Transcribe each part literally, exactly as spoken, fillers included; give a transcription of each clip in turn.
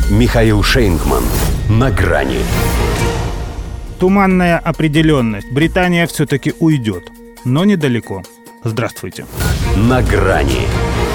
Михаил Шейнгман. На грани. Туманная определенность. Британия все-таки уйдет, но недалеко. Здравствуйте. На грани.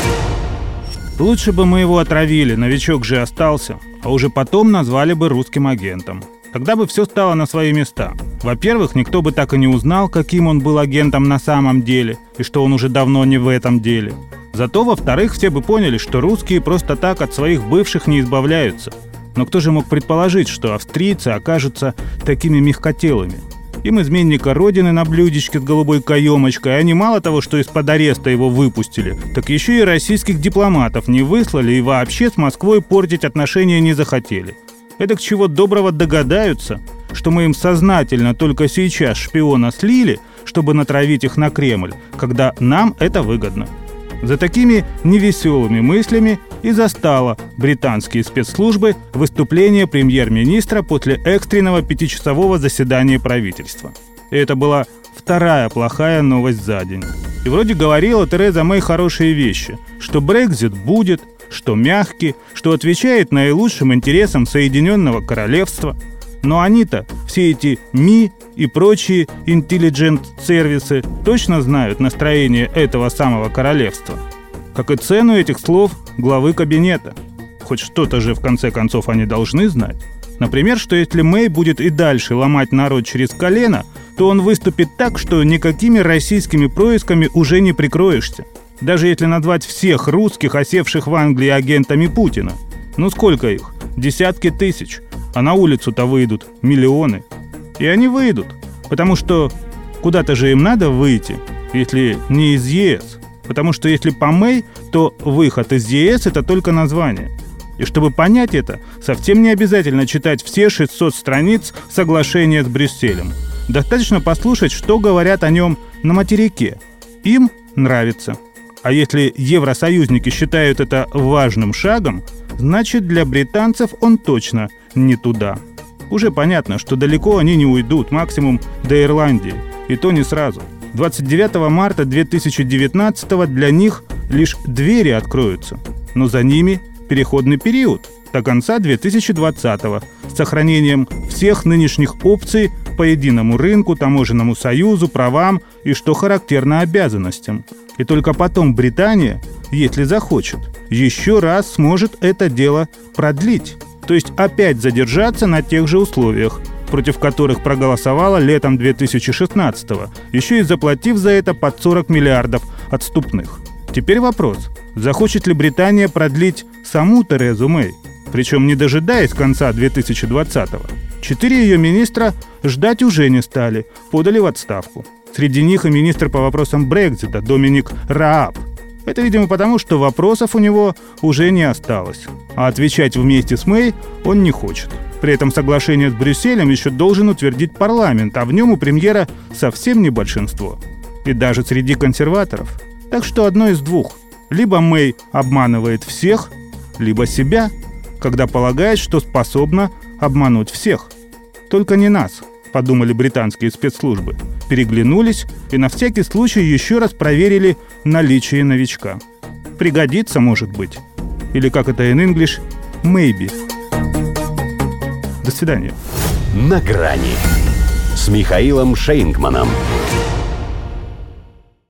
Лучше бы мы его отравили, новичок же остался, а уже потом назвали бы русским агентом. Тогда бы все стало на свои места. Во-первых, никто бы так и не узнал, каким он был агентом на самом деле, и что он уже давно не в этом деле. Зато, во-вторых, все бы поняли, что русские просто так от своих бывших не избавляются. Но кто же мог предположить, что австрийцы окажутся такими мягкотелыми? Им изменника родины на блюдечке с голубой каемочкой, они мало того, что из-под ареста его выпустили, так еще и российских дипломатов не выслали и вообще с Москвой портить отношения не захотели. Эдак чего доброго догадаются, что мы им сознательно только сейчас шпиона слили, чтобы натравить их на Кремль, когда нам это выгодно. За такими невеселыми мыслями и застало британские спецслужбы выступление премьер-министра после экстренного пятичасового заседания правительства. И это была вторая плохая новость за день. И вроде говорила Тереза Мэй хорошие вещи, что Брексит будет, что мягкий, что отвечает наилучшим интересам Соединенного Королевства. Но они-то, все эти МИ и прочие интеллигент-сервисы, точно знают настроение этого самого королевства. Как и цену этих слов главы кабинета. Хоть что-то же в конце концов они должны знать. Например, что если Мэй будет и дальше ломать народ через колено, то он выступит так, что никакими российскими происками уже не прикроешься. Даже если назвать всех русских, осевших в Англии агентами Путина. Ну сколько их? Десятки тысяч. А на улицу-то выйдут миллионы. И они выйдут, потому что куда-то же им надо выйти, если не из ЕС. Потому что если по Мэй, то выход из ЕС – это только название. И чтобы понять это, совсем не обязательно читать все шестьсот страниц соглашения с Брюсселем. Достаточно послушать, что говорят о нем на материке. Им нравится. А если евросоюзники считают это важным шагом, значит для британцев он точно не туда. Уже понятно, что далеко они не уйдут, максимум до Ирландии, и то не сразу. двадцать девятого марта две тысячи девятнадцатого для них лишь двери откроются, но за ними переходный период до конца две тысячи двадцатого с сохранением всех нынешних опций по единому рынку, таможенному союзу, правам и, что характерно, обязанностям. И только потом Британия, если захочет, еще раз сможет это дело продлить. То есть опять задержаться на тех же условиях, против которых проголосовала летом две тысячи шестнадцатого, еще и заплатив за это под сорок миллиардов отступных. Теперь вопрос, захочет ли Британия продлить саму Терезу Мэй, причем не дожидаясь конца две тысячи двадцатого. Четыре ее министра ждать уже не стали, подали в отставку. Среди них и министр по вопросам Брексита Доминик Рааб. Это, видимо, потому, что вопросов у него уже не осталось. А отвечать вместе с Мэй он не хочет. При этом соглашение с Брюсселем еще должен утвердить парламент, а в нем у премьера совсем не большинство. И даже среди консерваторов. Так что одно из двух. Либо Мэй обманывает всех, либо себя, когда полагает, что способна обмануть всех. Только не нас, подумали британские спецслужбы. Переглянулись и на всякий случай еще раз проверили наличие новичка. Пригодится, может быть. Или как это in English, maybe. До свидания. На грани с Михаилом Шейнгманом.